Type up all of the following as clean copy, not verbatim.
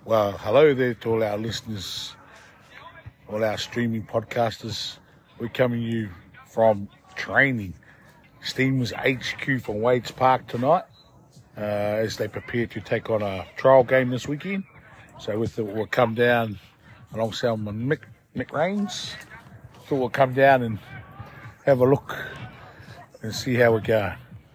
Well, hello there to all our listeners, all our streaming podcasters. We're coming to you from training. Steamers HQ from Wades Park tonight as they prepare to take on a trial game this weekend. So we'll come down alongside Mick Rains. So we'll come down and have a look and see how we go.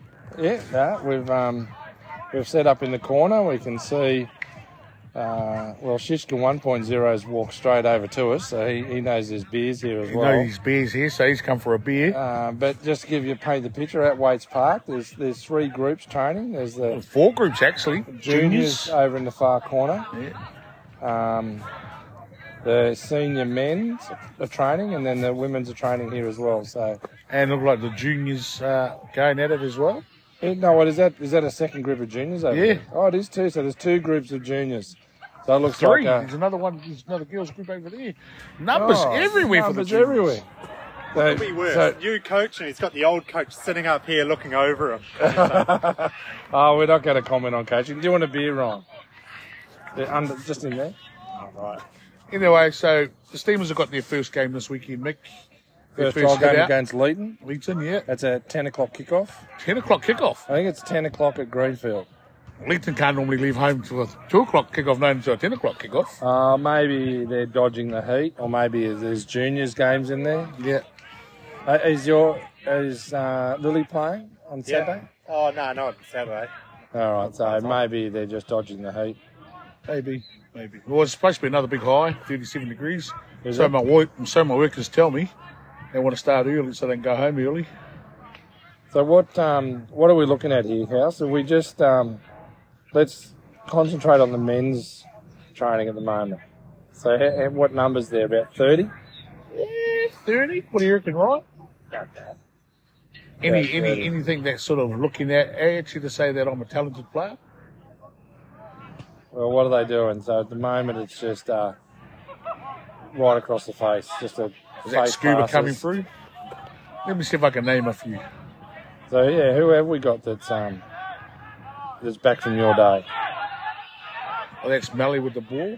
Yeah, we've set up in the corner. We can see, Shishka 1.0 has walked straight over to us, so he knows there's beers here as well. He knows there's beers here, so he's come for a beer. But just to paint the picture, at Wades Park, there's three groups training. There's the 4 groups actually. Juniors over in the far corner. Yeah. The senior men's are training, and then the women's are training here as well. So, and look like the juniors going at it as well. No, what is that? Is that a second group of juniors over there? Oh, it is too. So there's 2 groups of juniors. So it looks 3. like There's another one. There's another girls group over there. Numbers everywhere for the juniors. Everywhere. It'll be worse. New coach, and he's got the old coach sitting up here looking over him. We're not going to comment on coaching. Do you want a beer, Ron? Just in there. All right. Anyway, so the Steamers have got their first game this weekend, Mick. First trial game against Leeton. Leeton, yeah. That's a 10 o'clock kickoff. 10 o'clock kickoff? I think it's 10 o'clock at Greenfield. Leeton can't normally leave home until a 2 o'clock kickoff, not until a 10 o'clock kickoff. Maybe they're dodging the heat, or maybe there's juniors games in there. Yeah. Is Lily playing on Saturday? Oh, no, not on Saturday. All right, so maybe they're just dodging the heat. Maybe. Well, it's supposed to be another big high, 37 degrees. So my workers tell me they want to start early so they can go home early. So what are we looking at here, House? So we just let's concentrate on the men's training at the moment. So what numbers there? About 30? Yeah, 30. What do you reckon, right? Anything that's sort of looking at you to say that I'm a talented player? Well, what are they doing? So at the moment, it's just right across the face. Just a Is that scuba passes. coming through? Let me see if I can name a few. So yeah, who have we got that's back from your day? Well, that's Melly with the ball.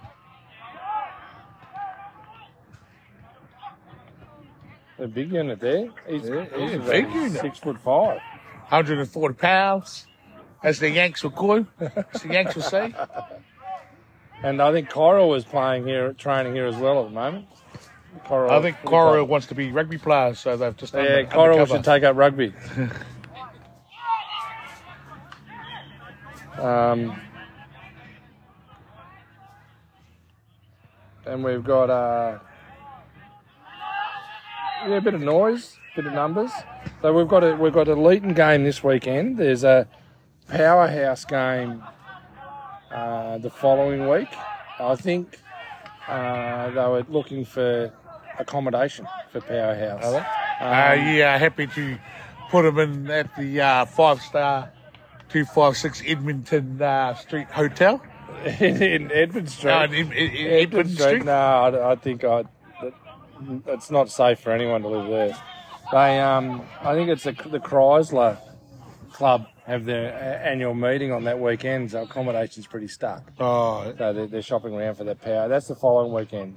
A big unit there. He's big unit. 6'5". 140 pounds. As the Yanks would call him, as the Yanks would say. And I think Cora was training here as well at the moment. I think Cora wants to be rugby players, so they've just done Cora should take up rugby. And we've got a bit of noise, bit of numbers. So we've got a Leeton game this weekend. There's a Powerhouse game the following week. I think they were looking for accommodation for Powerhouse. Happy to put them in at the 5-star 256 Edmonton Street Hotel. in Edmund Street? No, in Edmonton Street? No, I think it's not safe for anyone to live there. I think it's the Chrysler Club have their annual meeting on that weekend, so accommodation's pretty stuck. Oh. So they're shopping around for that power. That's the following weekend.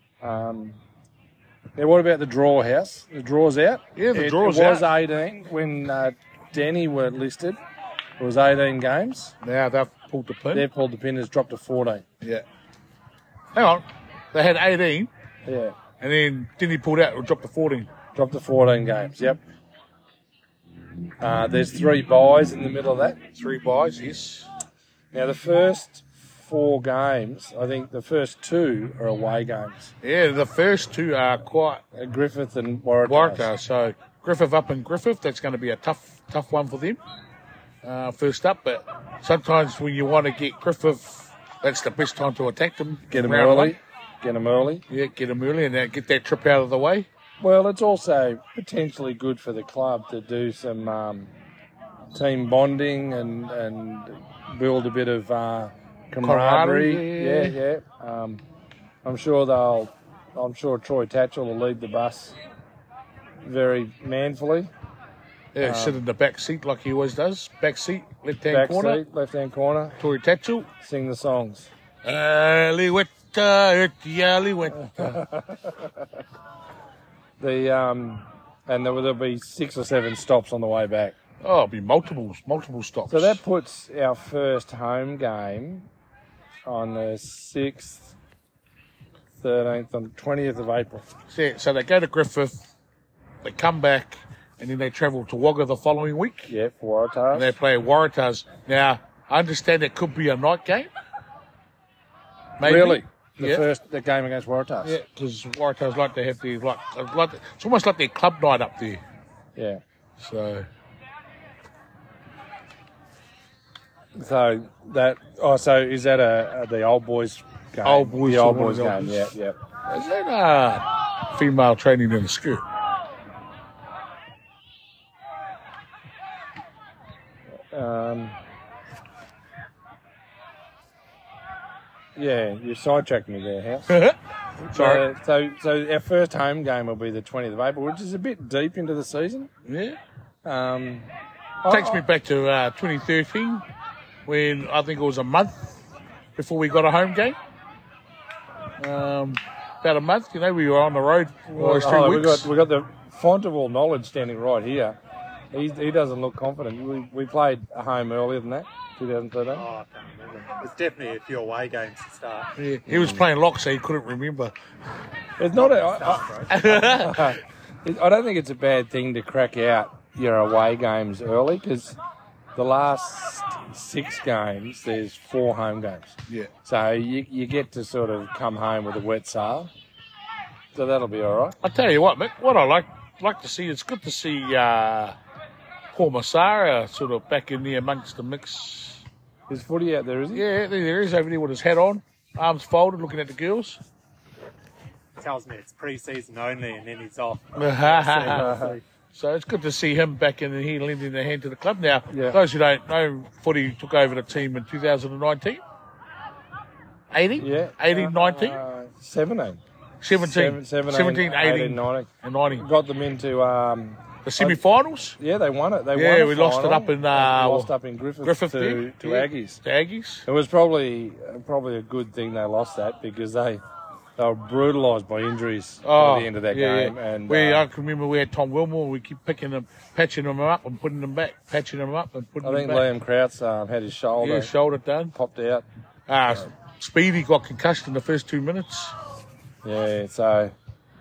What about the draw, House? The draw's out? Yeah, the draw's out. It was 18 when Denny were listed. It was 18 games. Now they've pulled the pin. They've pulled the pin. It's dropped to 14. Yeah. Hang on. They had 18. Yeah. And then Denny pulled out and dropped to 14. Dropped to 14 games, yep. There's 3 buys in the middle of that. 3 buys, yes. Now, the first 4 games, I think the first 2 are away games. Yeah, the first 2 are quite... Griffith and Waratahs. So, Griffith up in Griffith, that's going to be a tough one for them. First up, but sometimes when you want to get Griffith, that's the best time to attack them. Get them early. Yeah, get them early and get that trip out of the way. Well, it's also potentially good for the club to do some team bonding and build a bit of camaraderie. Yeah. I'm sure Troy Tatchell will lead the bus very manfully. Yeah, sit in the back seat like he always does. Back seat, left-hand corner. Left-hand corner. Troy Tatchell. Sing the songs. Early winter, early winter. And there'll be 6 or 7 stops on the way back. Oh, it'll be multiple stops. So that puts our first home game on the 6th, 13th, and 20th of April. So they go to Griffith, they come back, and then they travel to Wagga the following week. Yeah, for Waratahs. And they play Waratahs. Now, I understand it could be a night game. Maybe. Really? Yeah. The game against Waratahs? Yeah, because Waratahs like to have their, it's almost like their club night up there. Yeah. So is that the old boys game? Old boys. The old boys game, yeah. Is that female training in the school? Yeah, you sidetracked me there, House. Sorry. So our first home game will be the 20th of April, which is a bit deep into the season. Yeah. Takes me back to 2013, when I think it was a month before we got a home game. About a month, we were on the road for those 2 weeks. We got the font of all knowledge standing right here. He doesn't look confident. We played a home earlier than that, 2013. Oh, I can't remember. It's definitely a few away games to start. Yeah, he was playing lock, so he couldn't remember. It's not I don't think it's a bad thing to crack out your away games early, because the last 6 games, there's 4 home games. Yeah. So you get to sort of come home with a wet sail. So that'll be all right. I tell you what, Mick, what I like to see, it's good to see Paul Massara sort of back in there amongst the mix. There's footy out there, is he? Yeah, there is over there with his hat on, arms folded, looking at the girls. Tells me it's pre-season only and then he's off. So it's good to see him back in here lending a hand to the club. Now, Yeah. Those who don't know, footy took over the team in 2019. 18? Yeah. 18, 19? 17. 17, 17, 18, 19. and 90. Got them into... The semi-finals? yeah, they won it. We lost it up in... lost up in Griffith to yeah. Aggies. To Aggies. It was probably a good thing they lost that, because they were brutalised by injuries at the end of that game. Yeah. And I can remember we had Tom Wilmore. We keep patching them up and putting them back. Patching them up and putting I them think back. Liam Krauts had his shoulder Yeah, shoulder done. popped out. Speedy got concussed in the first 2 minutes. Yeah, so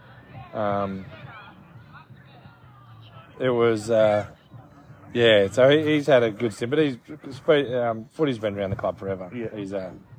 it was so he's had a good stint, but footy's been around the club forever. Yeah. He's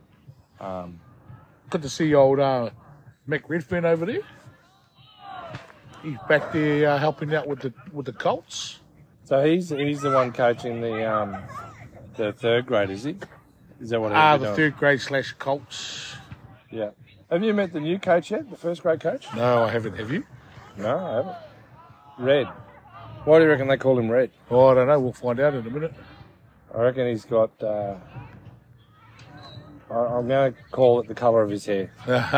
Good to see old Mick Redfern over there. He's back there helping out with the Colts. so he's the one coaching the third grade, is he? Is that what he's The third grade / Colts. Yeah. Have you met the new coach yet? The first grade coach? No, I haven't. Have you? No, I haven't. Red. Why do you reckon they call him Red? Oh, I don't know. We'll find out in a minute. I reckon he's got. I'm going to call it the colour of his hair.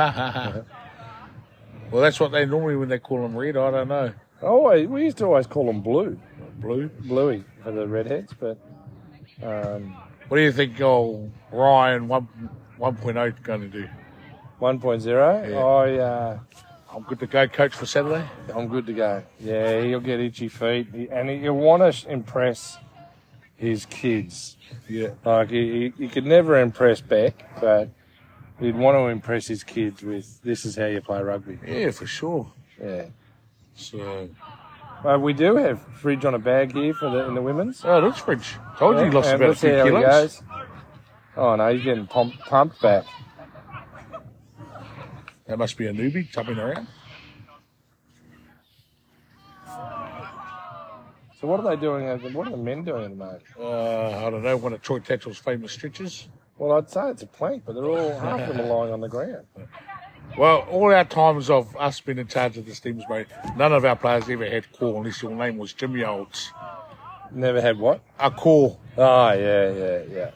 Well, that's what they normally, when they call them red, I don't know. Oh, we used to always call him Blue. Bluey For the redheads, but. What do you think Ryan 1.0 going to do? 1.0? Yeah. I'm good to go, coach, for Saturday. I'm good to go. Yeah, he'll get itchy feet, and he'll want to impress his kids. Yeah. Like, he could never impress Beck, but he'd want to impress his kids with, this is how you play rugby. Yeah, for sure. Yeah. So. We do have fridge on a bag here in the women's. Oh, that's Fridge. Told you he lost and about a let's few see how he kilos. goes. Oh no, he's getting pumped back. That must be a newbie tumbling around. So what are they doing? What are the men doing at the moment? I don't know, one of Troy Tatchell's famous stretches. Well, I'd say it's a plank, but they're all half of them are lying on the ground. Well, all our times of us being in charge of this teams, mate, none of our players ever had core unless your name was Jimmy Olds. Never had what? A core. Oh, yeah.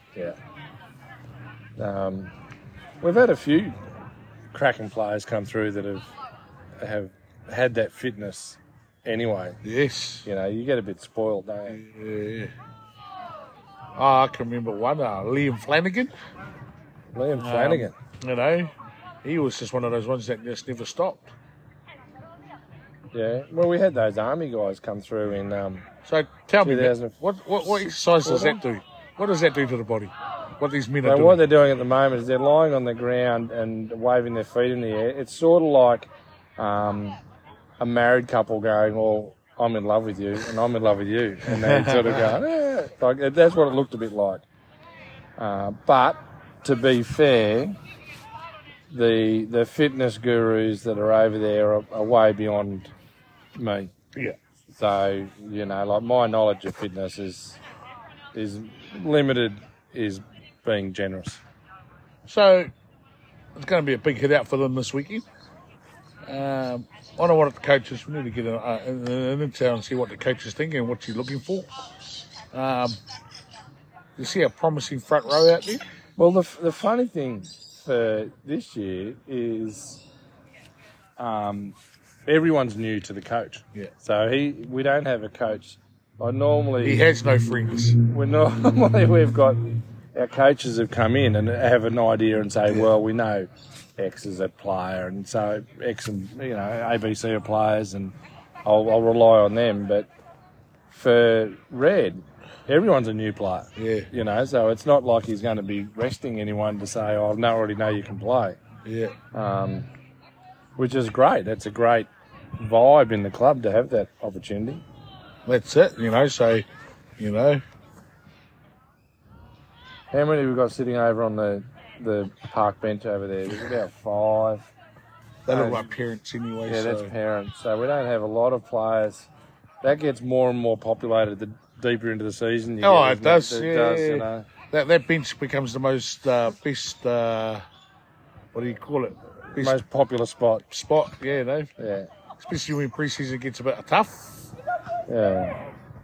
We've had a few cracking players come through that have had that fitness anyway. Yes. You know, you get a bit spoiled, don't you? Yeah. Oh, I can remember one, Liam Flanagan. Liam Flanagan. You know, he was just one of those ones that just never stopped. Yeah. Well, we had those army guys come through in. So tell me, 2000 what exercise does that do? What does that do to the body? What these men are So doing? what they're doing at the moment is they're lying on the ground and waving their feet in the air. It's sort of like a married couple going, well, I'm in love with you and I'm in love with you. And they sort of go, like, that's what it looked a bit like. But to be fair, the fitness gurus that are over there are way beyond me. Yeah. So, like my knowledge of fitness is limited, is being generous. So it's going to be a big hit out for them this weekend. I don't want the coaches. We need to get an intel and see what the coaches think and what you're looking for. You see a promising front row out there? Well, the funny thing for this year is everyone's new to the coach. Yeah. So we don't have a coach. He has no friends. We've got our coaches have come in and have an idea and say, well, we know X is a player, and so X and ABC are players, and I'll rely on them. But for Red, everyone's a new player. Yeah. So it's not like he's going to be resting anyone to say, I already know you can play. Yeah. Which is great. That's a great vibe in the club to have that opportunity. That's it, so, How many have we got sitting over on the park bench over there? There's about 5. They look like parents anyway. Yeah, so. that's parents. So we don't have a lot of players. That gets more and more populated the deeper into the season. It does. It does. That bench becomes the most best, what do you call it? Best most popular spot. Yeah, Yeah. Especially when pre-season gets a bit tough. Yeah.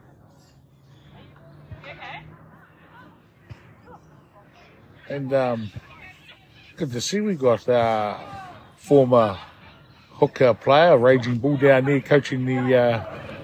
And good to see we got former hooker player, Raging Bull down there coaching the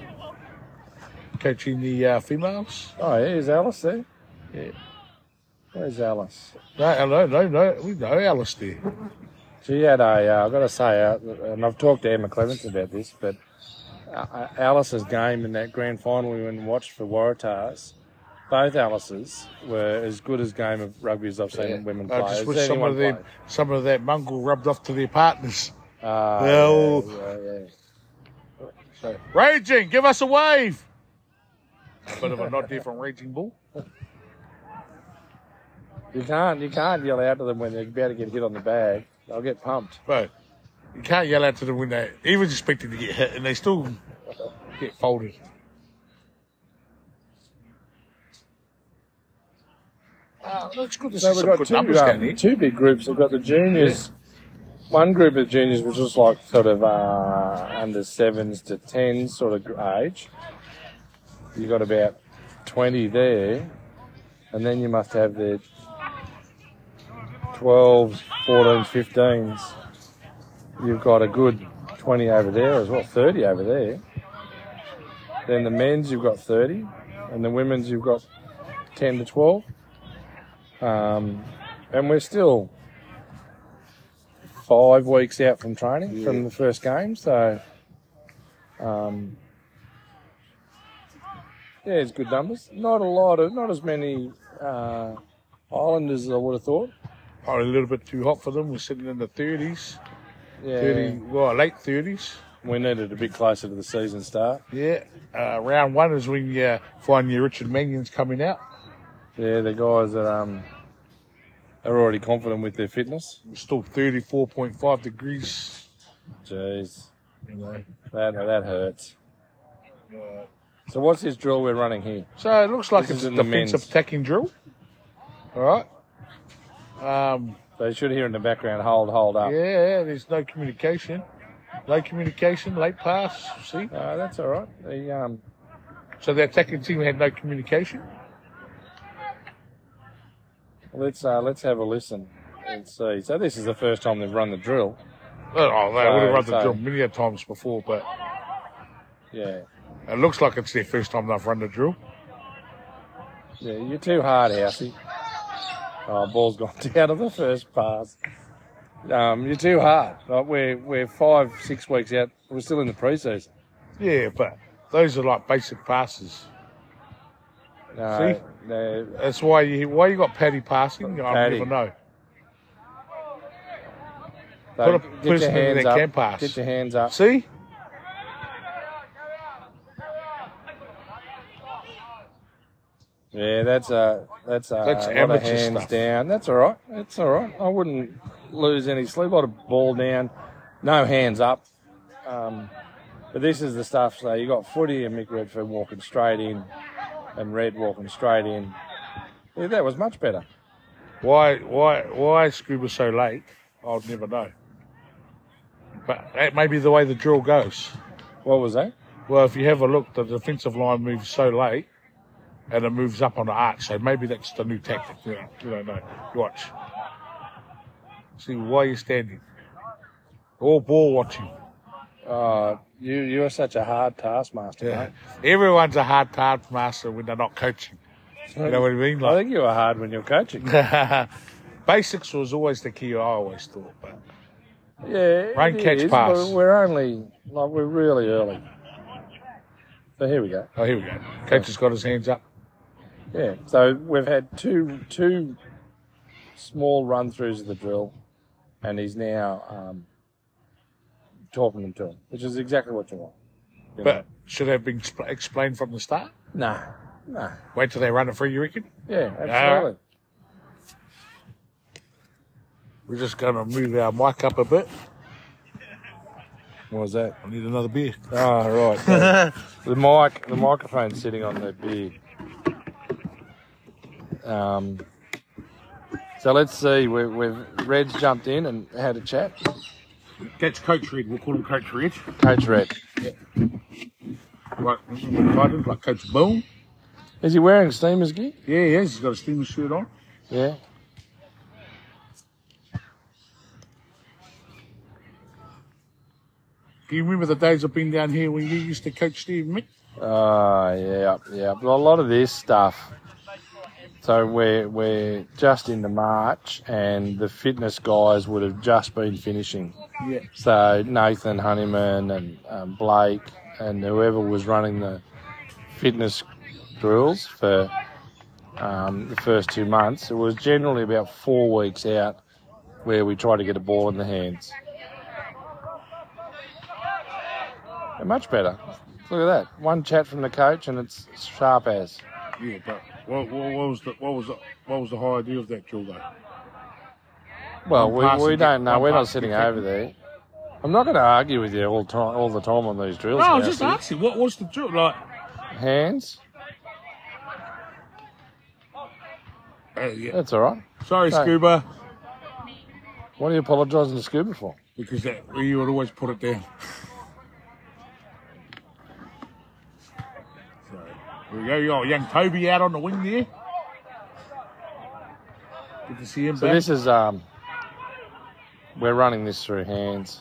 females. Oh, yeah, is Alice there? Yeah. Where's Alice? No. We know Alice there. She had I've got to say, and I've talked to Emma Clements about this, but Alice's game in that grand final we went and watched for Waratahs, both Alice's were as good as game of rugby as I've seen women play. I just wish some of that mongrel rubbed off to their partners. Yeah. So, Raging, give us a wave. A bit of a nod there from Raging Bull. You can't yell out to them when they're about to get hit on the bag. They'll get pumped. Bro, you can't yell out to them when they even expected to get hit and they still get folded. That's good to see some good numbers down here. 2 big groups. We've got the juniors. Yeah. One group of juniors which was like sort of under 7s to 10s sort of age. You've got about 20 there. And then you must have the 12s, 14s, 15s. You've got a good 20 over there as well, 30 over there. Then the men's, you've got 30. And the women's, you've got 10 to 12. And we're still 5 weeks out from training from the first game. So, it's good numbers. Not as many Islanders as I would have thought. Probably a little bit too hot for them. We're sitting in the 30s. Yeah. Late 30s. We needed a bit closer to the season start. Yeah. Round 1 is when you find your Richard Mannions coming out. Yeah, the guys that are already confident with their fitness. It's still 34.5 degrees. Jeez. You know. That hurts. So what's this drill we're running here? So it looks like This it's is a in the defensive men's. attacking drill. All right. So you should hear in the background, hold up. Yeah, there's no communication. No communication, late pass, see? That's all right. So the attacking team had no communication? Let's have a listen and see. So this is the first time they've run the drill. Oh, they would have run the drill many a times before, but Yeah. it looks like it's their first time they've run the drill. Yeah, you're too hard, Housey. Oh, ball's gone down to the first pass. You're too hard. Like we're 5-6 weeks out. We're still in the pre-season. Yeah, but those are like basic passes. No, See? no. That's why you got Paddy passing. I Paddy. never know. So Put a get person your in hands that up. can pass. Get your hands up. See? Yeah, that's a lot of amateur hands stuff. down. That's all right. That's all right. I wouldn't lose any sleep. A lot of ball down, no hands up. But this is the stuff. So you got Footy and Mick Redfern walking straight in, and Red walking straight in. Yeah, that was much better. Why Scuba so late? I'll never know. But that may be the way the drill goes. What was that? Well, if you have a look, the defensive line moves so late, and it moves up on the arch. So maybe that's the new tactic. You don't know. Watch. See, why are you standing? All ball watching. You are such a hard taskmaster, Yeah. mate. Everyone's a hard taskmaster when they're not coaching. You know what I mean? I think you are hard when you're coaching. Basics was always the key, I always thought. But Yeah, Rain, it catch, is, pass. but we're really early. So here we go. oh, here we go. Coach has got his hands up. Yeah. So we've had two small run-throughs of the drill, and he's now talking them to him, which is exactly what you want. You know? But should have been explained from the start. Nah. Wait till they run it through, you reckon? Yeah, absolutely. We're just going to move our mic up a bit. What was that? I need another beer. Oh, right. the microphone's sitting on the beer. So let's see. Red's jumped in and had a chat. That's Coach Red. We'll call him Coach Red. Coach Red. Right, like Coach Boone. Is he wearing Steamers gear? Yeah, he is. He's got a steamer shirt on. Yeah. Do you remember the days I've been down here when you used to coach Steve Mick? Yeah. Well, a lot of this stuff. So we're just into March, and the fitness guys would have just been finishing. Yeah. So Nathan Honeyman and Blake and whoever was running the fitness drills for the first 2 months, it was generally about 4 weeks out where we try to get a ball in the hands. And much better. Look at that. One chat from the coach and it's sharp as. Yeah, but what was the whole idea of that drill though? Well, One we pass don't know. one We're not pass sitting and get over there. I'm not going to argue with you all the time on these drills. No, I now, was just see? asking, what was the drill like? Hands. Yeah. That's all right. Sorry, No. Scuba, What are you apologising to Scuba for? because you would always put it down. So here we go. You got young Toby out on the wing there. Good to see him So back. this is we're running this through hands.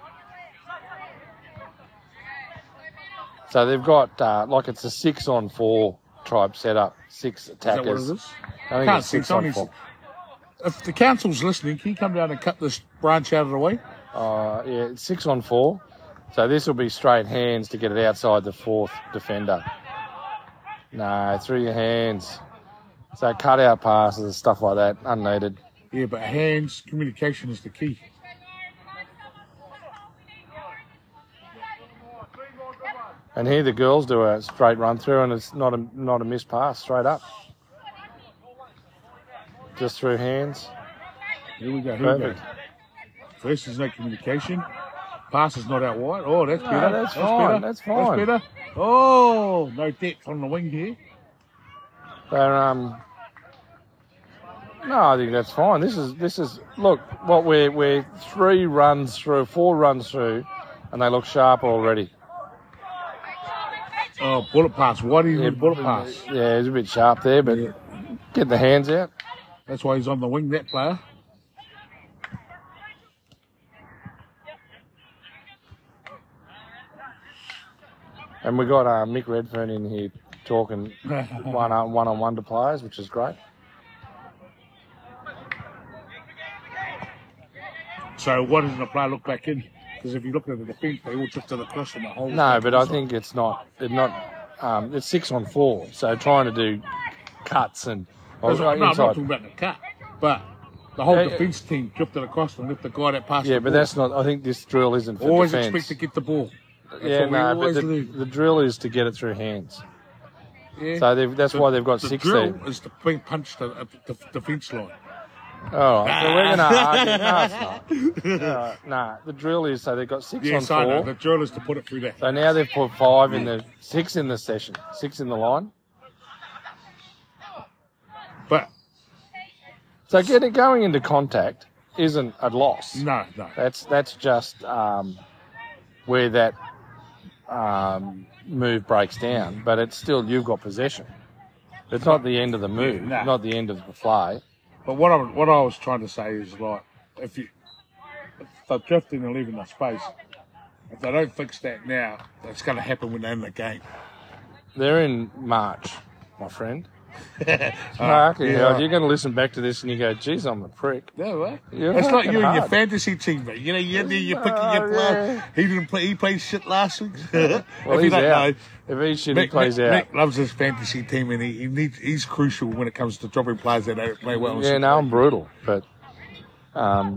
So they've got like it's a 6-on-4 type setup, 6 Is that what it attackers. is? I think Can't it's see, 6-on-4. If the council's listening, can you come down and cut this branch out of the way? Yeah, it's 6-on-4. So this will be straight hands to get it outside the 4th defender. No, through your hands. So cut out passes and stuff like that, unneeded. Yeah, but hands, communication is the key. And here the girls do a straight run through, and it's not a missed pass, straight up. Just through hands. Here we go. Here we Perfect. go. First is no communication. Pass is not out wide. Oh, that's No, better. that's fine, Better. that's fine. That's better. Oh, no depth on the wing here. They're, no, I think that's fine. This is look what we're 4 runs through, and they look sharp already. Oh, bullet pass. Why do you need bullet pass? Yeah, it's a bit sharp there, but get the hands out. That's why he's on the wing, that player. And we got Mick Redfern in here talking one-on-one to players, which is great. So why doesn't the player look back in? Because if you look at the defence, they all drifted across in the whole. No, but I think it's not. It's 6-on-4, so trying to do cuts and. No, I'm not talking about the cut, but the whole defence team drifted across and left the guy that passed. Yeah, but that's not. I think this drill isn't for always defence. Expect to get the ball. That's but the drill is to get it through hands. Yeah. So that's why they've got 6 there. The drill is to being punched at the defence line. All right, so we're going to argue. No, it's not. Nah, the drill is so they've got 6-on-4. I know. The drill is to put it through there. So now they've put 5 in the 6 in the session, 6 in the line. But so going into contact isn't a loss. No. That's just where that move breaks down. But it's still you've got possession. It's not the end of the move, not the end of the play. But what I was trying to say is like if they're drifting and leaving the space, if they don't fix that now, that's going to happen when they end the game. They're in March, my friend. Mark, you're going to listen back to this and you go, geez, I'm a prick. No, what? It's like you and your fantasy team, mate. You know, you're picking your player. He didn't play. He played shit last week. Well, he's out. If he's shit, he plays out. Mick loves his fantasy team, and he's crucial when it comes to dropping players that don't play well. Yeah, no, I'm brutal, but I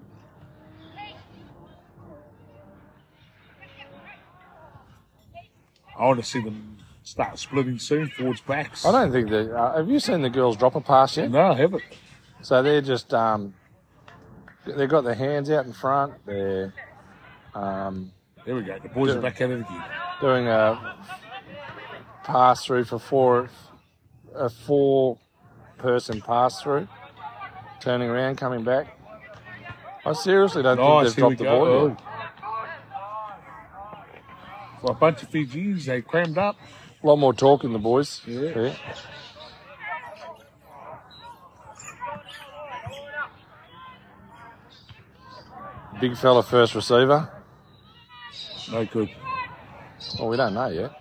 want to see them start splitting soon, forwards, backs. I don't think that. Have you seen the girls drop a pass yet? No, I haven't. So they're just they've got their hands out in front. They're there we go. The boys are back at it again. Doing a pass through for a 4-person pass through, turning around, coming back. I seriously don't think they've dropped the ball yet. For a bunch of Fijians, they crammed up. A lot more talking, the boys. Yeah. Big fella first receiver. No good. Well, we don't know yet.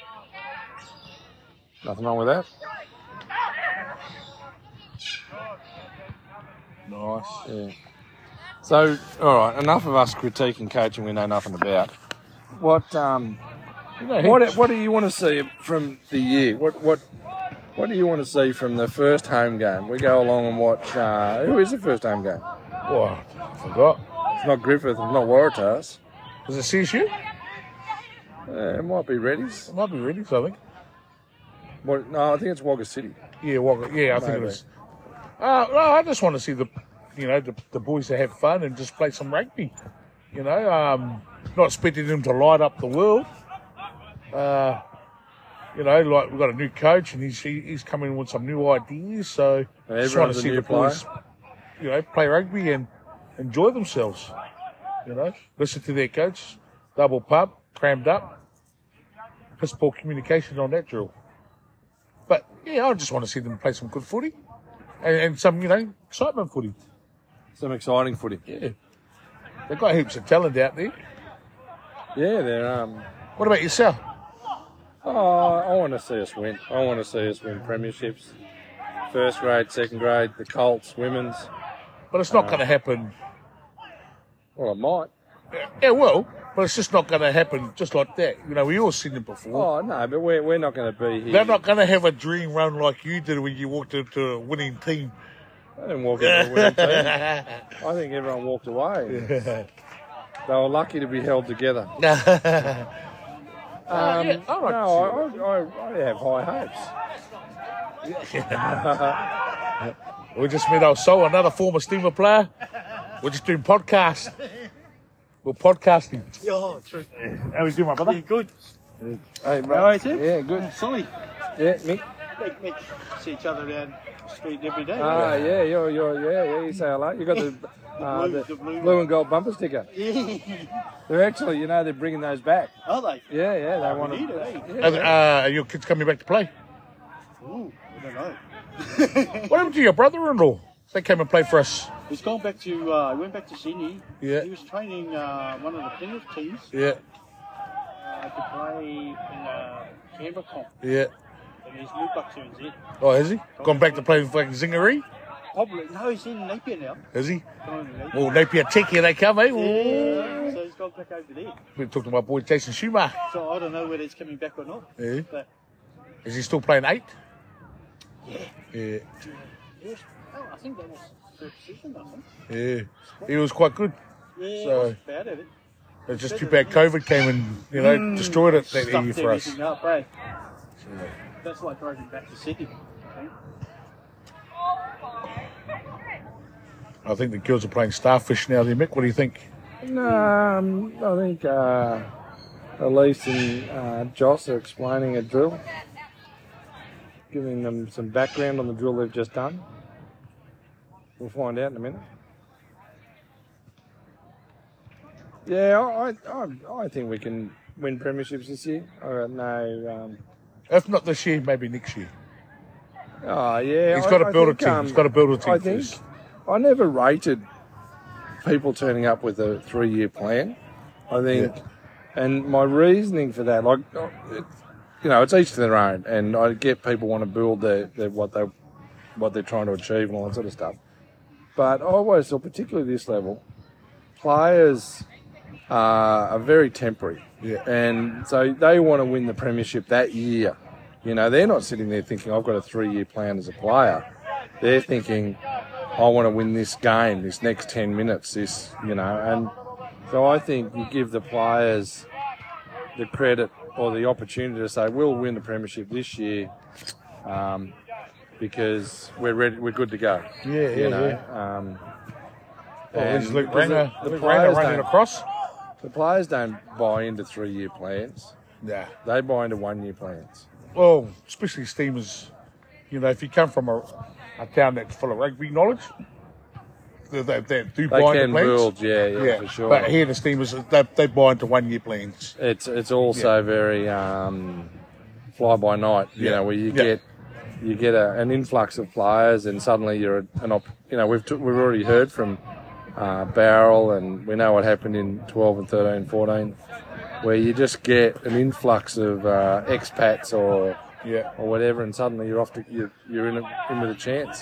Nothing wrong with that. Nice. Yeah. So, all right, enough of us critiquing coaching we know nothing about. What do you want to see from the year? What do you want to see from the first home game? We go along and watch. Who is the first home game? What? I forgot. It's not Griffith. It's not Waratahs. Was it CSU? It might be Reddy's. It might be Reddy's, I think. No, I think it's Wagga City. Yeah, Wagga. Yeah, I think it is. No, I just want to see the boys to have fun and just play some rugby. You know, not expecting them to light up the world. You know, like we've got a new coach and he's coming with some new ideas. So just want to see the boys, you know, play rugby and enjoy themselves. You know, listen to their coach, double pub, crammed up, piss poor communication on that drill. But yeah, I just want to see them play some good footy and some, you know, excitement footy. Some exciting footy. Yeah, they've got heaps of talent out there. Yeah, they're. What about yourself? Oh, I want to see us win. I want to see us win premierships. First grade, second grade, the Colts, women's. But it's not going to happen. Well, it might. Yeah, well, but it's just not going to happen just like that. You know, we all seen it before. Oh, no, but we're not going to be here. They're not going to have a dream run like you did when you walked into a winning team. I didn't walk into a winning team. I think everyone walked away. They were lucky to be held together. I have high hopes. We just met our soul, another former Steamer player. We're just doing podcasts. We're podcasting. Yeah, true. How we doing, my brother? Yeah, good. Hey, mate. How are you, Tim? Yeah, good. Solly. Yeah, Mick. We see each other around the street every day. Yeah, you say hello. You got the blue and gold bumper sticker. Yeah. They're actually, you know, they're bringing those back. Are they? Yeah, they want need to. it, Are your kids coming back to play? Ooh, I don't know. What happened to your brother-in-law? They came and played for us. He's gone back to, he went back to Sydney. Yeah. He was training one of the Penrith teams Yeah, to play in Canberra comp. yeah. And he's moved back to NZ. Oh, has he? Gone back to play for fucking Zingaree? Probably. No, he's in Napier now. Is he? Going to Napier. Well, Napier Tech, here they come, eh? Yeah, so he's gone back over there. We're talking about boy Jason Schumacher. So I don't know whether he's coming back or not. Yeah. But Is he still playing 8? yeah. Yeah. Yes. Oh, I think that was third season, I think. Yeah. He was quite good. Yeah, So- it wasn't bad at it. It's just too bad COVID came and, destroyed it that year Stuffed for us. everything up, eh? That's like drove him back to Sydney. I think. I think the girls are playing starfish now there, Mick. What do you think? No, I think Elise and Joss are explaining a drill, giving them some background on the drill they've just done. We'll find out in a minute. Yeah, I think we can win premierships this year. I got no. If not this year, maybe next year. Oh yeah, He's got to build a team. He's got to build a team I think first. I never rated people turning up with a 3-year plan. I think, and my reasoning for that, like, it's each to their own, and I get people want to build their what they're trying to achieve and all that sort of stuff. But I always thought, particularly this level, players are very temporary. Yeah. And so they want to win the premiership that year. They're not sitting there thinking, I've got a 3-year plan as a player. They're thinking, I want to win this game, this next 10 minutes, and so I think you give the players the credit or the opportunity to say, we'll win the premiership this year because we're ready, we're good to go. Yeah. There's And Luke because Ranger, the Luke players Ranger running don't- across. The players don't buy into 3-year plans. Yeah. They buy into 1-year plans. Well, especially Steamers, if you come from a town that's full of rugby knowledge, they do They buy into can plans. build, yeah, for sure. But here the Steamers, they buy into 1-year plans. It's also very fly by night, where you get an influx of players, and suddenly you're we've already heard from Barrel, and we know what happened in 12 and 13, 14, where you just get an influx of expats or whatever, and suddenly you're off to you're in with a chance.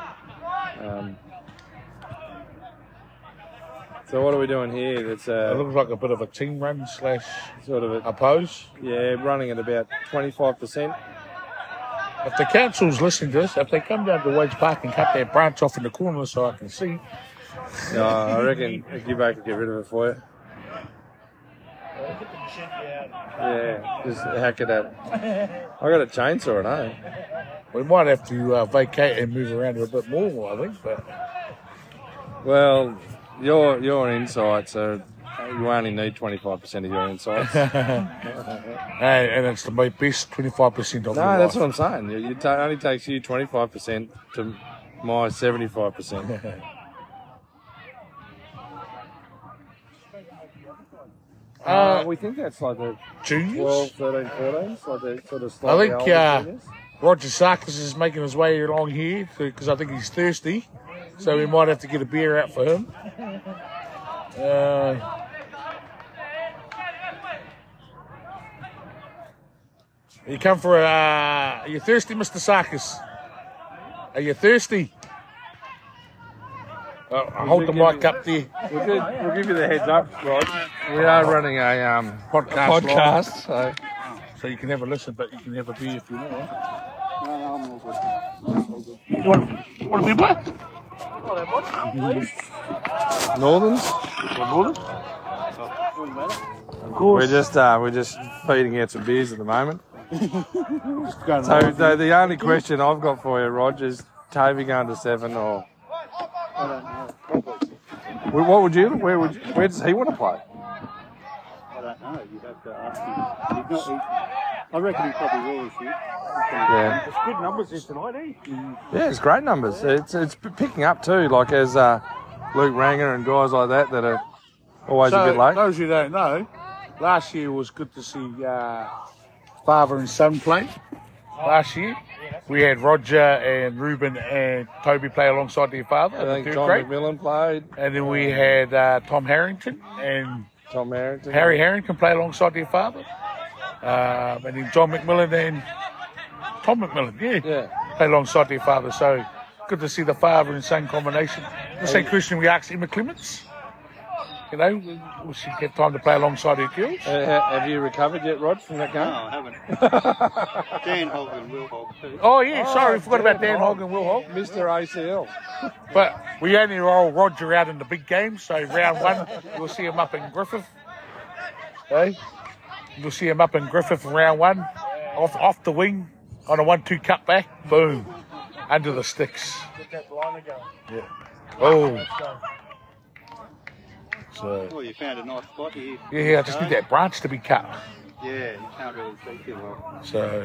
So what are we doing here? It's It looks like a bit of a team run / sort of a pose. running at about 25%. If the council's listening to this, if they come down to Wades Park and cut that branch off in the corner so I can see. No, I reckon Gibbo could get rid of it for you. Yeah, just hack it up. I got a chainsaw at home. We might have to vacate and move around a bit more, I think. But Well, your insights are you only need 25% of your insights. and it's my best 25% of No, your that's life. what I'm saying. It only takes you 25% to my 75%. We think that's like the Juniors. 12, 13, 14. It's like the sort of I slightly think older juniors. Roger Sarkis is making his way along here because I think he's thirsty. So we might have to get a beer out for him. You come for are you thirsty, Mr. Sarkis? Are you thirsty? I'll hold the mic up there. We'll give you the heads up, Rod. We are running a podcast, So you can have a listen, but you can have a beer if you want. You want a beer, boy? Northerns. We're just feeding out some beers at the moment. So the only question I've got for you, Rog, is Toby going to 7 or? I don't know. Probably. What would you? Where does he want to play? I don't know. You'd have to ask him. I reckon he probably will this year. Yeah. It's good numbers this tonight, eh? Yeah, it's great numbers. It's picking up too, like as Luke Ranger and guys like that are always a bit late. Those who don't know, last year was good to see father and son play. Last year, we had Roger and Ruben and Toby play alongside their father. I think in the John third grade. McMillan played. And then we had Tom Harrington and Tom Harrington. Harry Harrington play alongside their father. And then John McMillan and Tom McMillan, Yeah. play alongside their father. So good to see the father and son combination. The same question we asked Emma Clements. You know, will she get time to play alongside her girls? Have you recovered yet, Rod, from that game? No, I haven't. Dan Hogg and Will Hogg too. Oh, yeah, sorry, forgot about Dan Hogg and Will Hogg. Mr. ACL. But we only roll Roger out in the big games, so round one, you'll see him up in Griffith. Hey? You'll see him up in Griffith in round one, off the wing, on a 1-2 cutback, boom, under the sticks. Get that blinder going. Yeah. Oh. So, Oh, you found a nice spot here. yeah, I just need that branch to be cut. Yeah, you can't really see too well. So,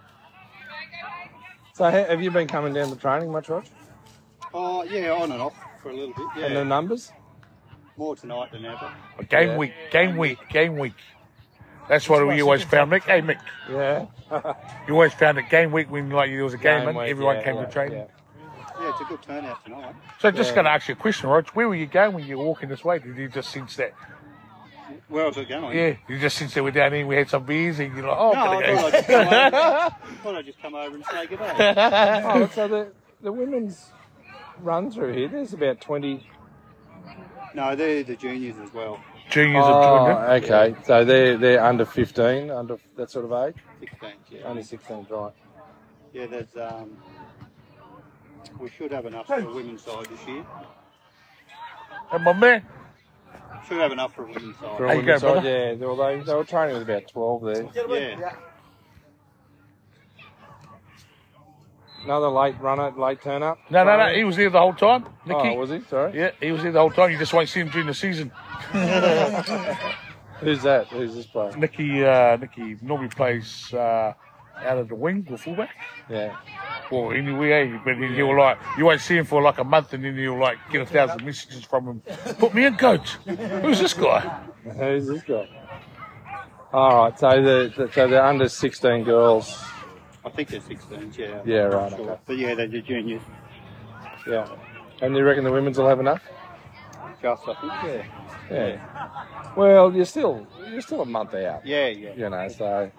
So have you been coming down to training much, Rod? Oh, yeah, on and off for a little bit. Yeah, And the numbers? more tonight than ever. game week. That's what we always found, Mick. Hey, Mick, Yeah. you always found that game week when like there was a game and week, everyone yeah, came yeah, to training. yeah. Yeah, it's a good turnout tonight. So just going to ask you a question, Rog. Where were you going when you were walking this way? Did you just sense that? Where was it going? Yeah, you just sense that we're down here, we had some beers, and you're like, oh, No, I thought I'd just come over and say good day. Oh, so the women's run through here, there's about 20. No, they're the juniors as well. Juniors have joined in. Oh, okay. So they're under 15, under that sort of age? 16, yeah. Only 16, right. Yeah, there's we should have enough for a women's side this year. And my man, Should have enough for a women's side. For a How you women's going, side, brother? yeah, they were training with about 12 there. Yeah. Another late turn up? no, he was there the whole time, Nicky. Oh, was he? Sorry. Yeah, he was there the whole time. You just won't see him during the season. Who's that? Who's this player? Nicky normally plays out of the wing or fullback. Yeah. Well, anyway, but he'll like, you won't see him for like a month, and then you'll like get 1,000 messages from him. Put me in, coach. Who's this guy? Who's this guy? All right, so the under 16 girls. I think they're 16, yeah. Yeah, I'm not right, sure. okay. But yeah, they're the juniors. Yeah. And you reckon the women's will have enough? Just, I think, yeah. Yeah. Well, you're still a month out. Yeah, yeah. You know, so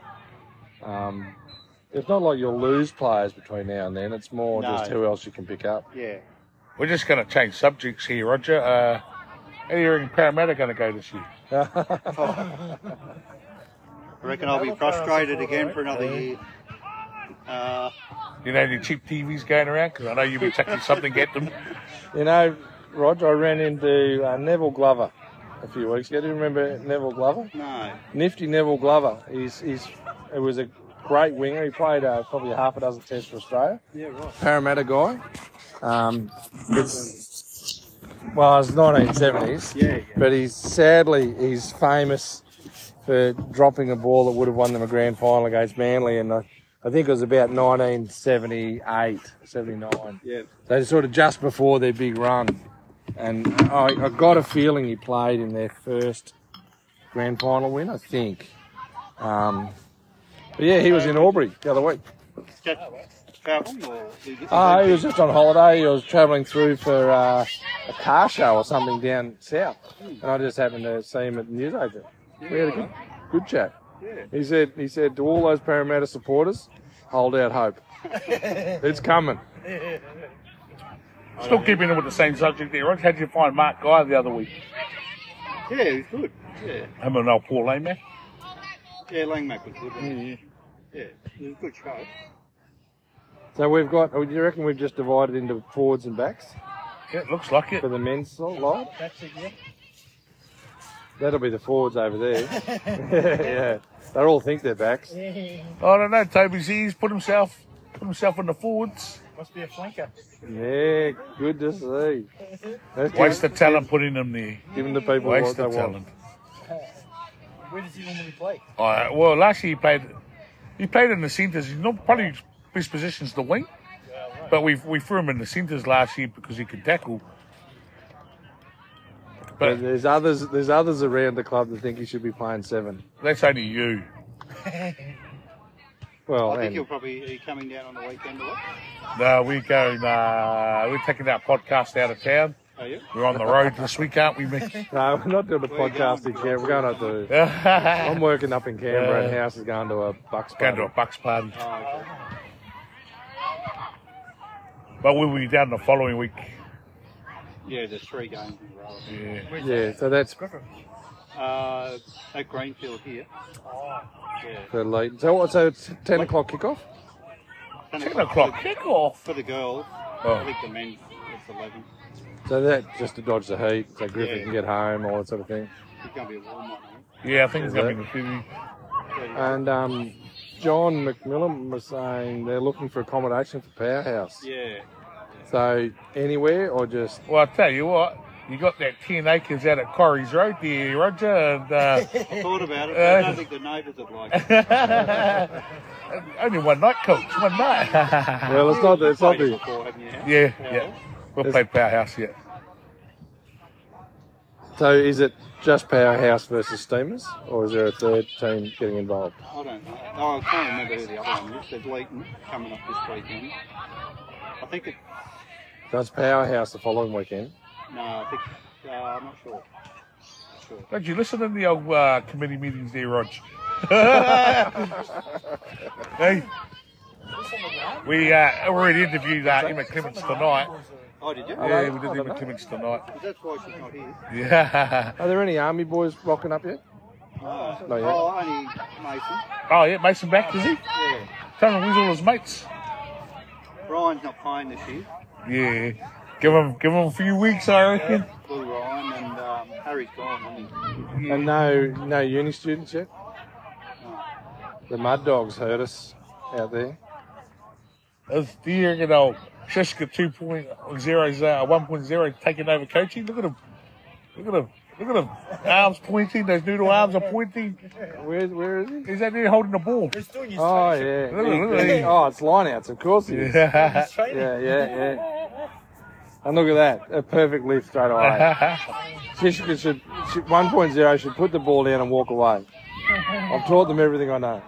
it's not like you'll lose players between now and then. It's more No. just who else you can pick up. Yeah. We're just going to change subjects here, Roger. How do you reckon Parramatta going to go this year? I reckon I'll be frustrated again for another year. You know any cheap TVs going around? Because I know you've been taking something at them. You know, Roger, I ran into Neville Glover a few weeks ago. Do you remember Neville Glover? No. Nifty Neville Glover. It was a great winger. He played probably half a dozen tests for Australia. Yeah, right. Parramatta guy. It's 1970s. Yeah, yeah. But he's famous for dropping a ball that would have won them a grand final against Manly, and I think it was about 1978, 79. Yeah. So sort of just before their big run. And I got a feeling he played in their first grand final win, I think. But yeah, he was in Albury the other week. Travel or He was just on holiday. He was travelling through for a car show or something down south. And I just happened to see him at the newsagent. We had a good chat. He said to all those Parramatta supporters, hold out hope. It's coming. Still keeping in with the same subject there, Roger. How did you find Mark Guy the other week? Yeah, he's good. Yeah. Him and old Paul Lame, man. Yeah, Langmack was good. Yeah, it was a good show. So we've got, do you reckon we've just divided into forwards and backs Yeah, it looks like it. for the men's side? That's it, yeah. That'll be the forwards over there. Yeah. They all think they're backs. I don't know, Toby's he's put himself in the forwards. Must be a flanker. Yeah, good to see. That's Waste the talent putting him there. giving the people Waste what the they talent. Where does he normally play? Well, last year he played in the centres. He's not probably his position's the wing, but we threw him in the centres last year because he could tackle. But there's others around the club that think he should be playing 7. That's only you. Well, I think and he'll probably be coming down on the weekend or what? No, we're going. We're taking our podcast out of town. Are you? We're on the road this week, aren't we, Mick? no, we're not doing the Where you podcast in going? Canberra. We're going up to. I'm working up in Canberra, and House is going to a Bucks Going party. to a Bucks party. Oh, okay. But we'll be down the following week. Yeah, there's 3 games in a row. Yeah. Yeah, so that's At Greenfield here. Yeah. for late. So it's 10 o'clock kickoff? 10 10 o'clock kickoff. For the girls. Oh. I think the men's it's 11. So that just to dodge the heat, so Griffin Yeah. can get home, all that sort of thing. It's going to be a warm one, I think. Yeah, I think it's going to be the city. And John McMillan was saying they're looking for accommodation for Powerhouse. Yeah. So anywhere or just... Well, I'll tell you what. You got that 10 acres out at Corrie's Road there, Roger. And, I thought about it, but I don't think the neighbours would like it. only one night, coach. One night. Well, it's not the... Before, haven't you? Yeah. We'll play Powerhouse yet. So is it just Powerhouse versus Steamers, or is there a third team getting involved? I don't know. Oh, I can't remember who the other one is. There's Leighton coming up this weekend. I think it... Does Powerhouse the following weekend? No, I think... I'm not sure. Don't you listen to the old committee meetings there, Rog? Hey, we already interviewed Emma Clements tonight. Oh, did you? Yeah, we did Emma Clements tonight. That's why she's not here. Yeah. Are there any Army boys rocking up yet? No. Not yet. Oh, only Mason. Oh, yeah, Mason back, is he? Yeah. Tell him who's all his mates. Brian's not playing this year. Yeah. Give him a few weeks, I reckon. Blue Ryan and Harry's gone, isn't he? And no uni students yet? The Mud Dogs hurt us out there. As the you know, Shishka 2.0's 1.0 taking over coaching. Look at him. Look at him. Arms pointing. Those noodle arms are pointing. Where is he? He's out there holding the ball. He's doing his Oh, training. yeah. Look at him. Oh, it's lineouts, of course he is. Yeah. He's training. Yeah. And look at that. A perfect lift straight away. Shishka should 1.0 should put the ball down and walk away. I've taught them everything I know.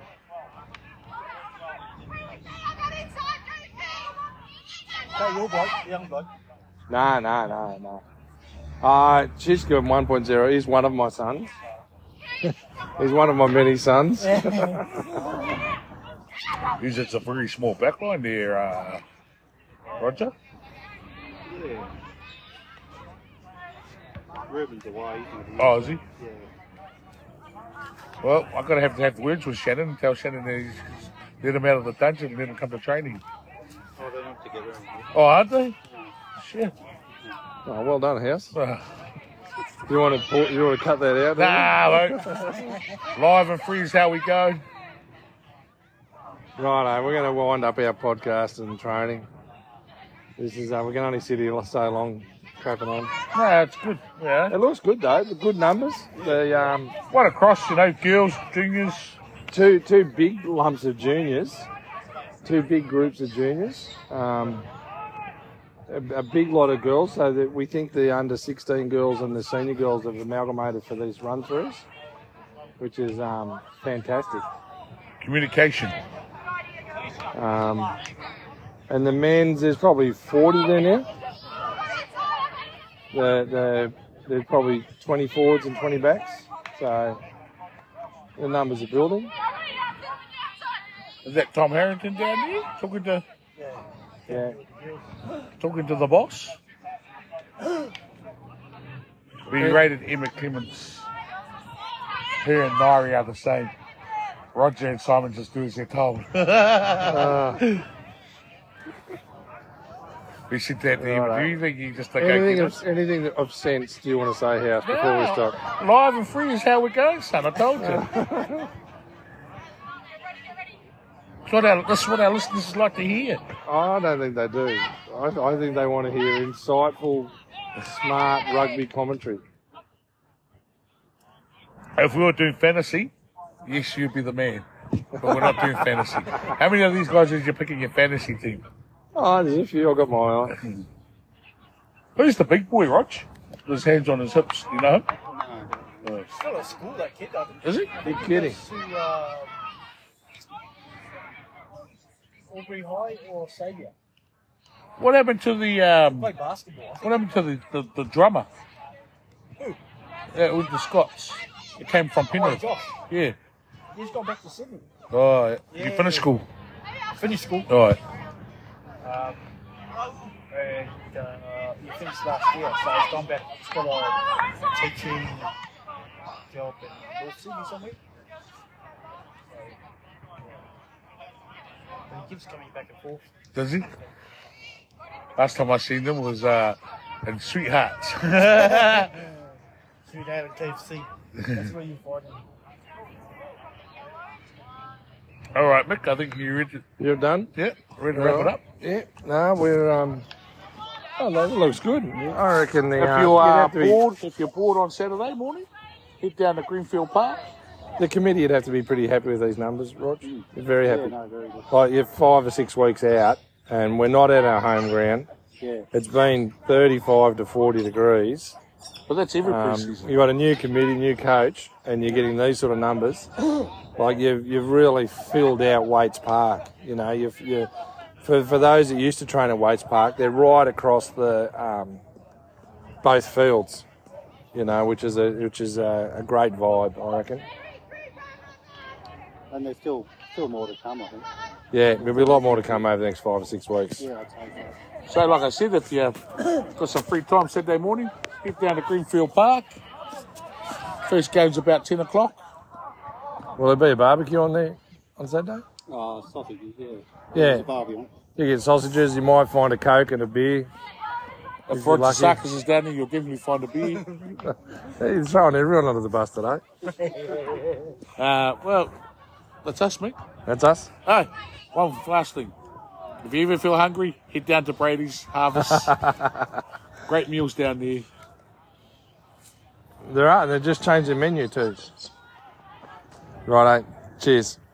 Is that your bloke, the young bloke? No. Shishka 1.0 is one of my sons. He's one of my many sons. He's just a very small backline there, Roger. Yeah. Ruben's away. He's not here. Oh, is he? Yeah. Well, I'm going to have words with Shannon and tell Shannon that he's let him out of the dungeon and let him come to training. Oh, they're not together anymore. Oh, aren't they? Shit. Oh, well done, House. Ah. You want to cut that out? Nah, mate. Live and free is how we go. Righto, we're going to wind up our podcast and training. This is we can only sit here so long crapping on. No, it's good. Yeah. It looks good though. The good numbers. The What across, girls, juniors. two big lumps of juniors, two big groups of juniors. A big lot of girls, so that we think the under 16 girls and the senior girls have amalgamated for these run throughs, which is fantastic. Communication. And the men's, there's probably 40 there now. There's probably 20 forwards and 20 backs, so the numbers are building. Is that Tom Harrington down there Yeah. talking to the boss? We rated Emma Clements. Her and Nairi are the same. Roger and Simon just do as they're told. We sit there at the interview. You think you just like Anything of sense do you want to say, House, before we stop? Live and free is how we go, son. I told you. That's what our listeners like to hear. I don't think they do. I think they want to hear insightful, smart rugby commentary. If we were doing fantasy, yes, you'd be the man. But we're not doing fantasy. How many of these guys did you pick in your fantasy team? Oh, there's a few. I got my eye. Who's the big boy, Roch? With his hands on his hips, you know? He's still at school, that kid, I think. Is he? Big kidding. To Albury High or Saviour. What happened to the Play basketball, I think. what happened to the drummer? Who? Yeah, with the Scots. It came from Oh, Penrith. Josh. Yeah. He's gone back to Sydney. Oh, you Yeah. finished school. Finished school. All right. And you finished last year, so it's gone back. It's got a teaching job in North Sydney somewhere. And he keeps coming back and forth. Does he? Last time I seen them was in Sweethearts. Through there at KFC. That's where you find him. All right, Mick, I think you're ready. You're done? Yeah, ready to wrap it up. Yeah. No, we're oh, no, it looks good. I reckon the If you're bored on Saturday morning, head down to Greenfield Park. the committee would have to be pretty happy with these numbers, Rog. They're very Yeah, happy. no, very good. Like you're 5 or 6 weeks out, and we're not at our home ground. Yeah. It's been 35 to 40 degrees. But that's every pre-season. You've got a new committee, new coach, and you're getting these sort of numbers. Like you've really filled out Waits Park. You know, you for those that used to train at Waits Park, they're right across the both fields. You know, which is a great vibe, I reckon. And there's still more to come, I think. Yeah, there'll be a lot more to come over the next 5 or 6 weeks. Yeah, I'd say so. So, like I said, if you've got some free time Saturday morning, head down to Greenfield Park. First game's about 10 o'clock. Will there be a barbecue on there on Saturday? Oh, sausages, yeah. Yeah. There's a barbie on. You get sausages, you might find a Coke and a beer. If you're Roger lucky. Sarkis is down there, you'll definitely find a beer. He's throwing everyone under the bus today. Well, that's us, mate. That's us. Oh, one last thing. If you ever feel hungry, head down to Brady's Harvest. Great meals down there. There are. They've just changed their menu too. Righto. Cheers.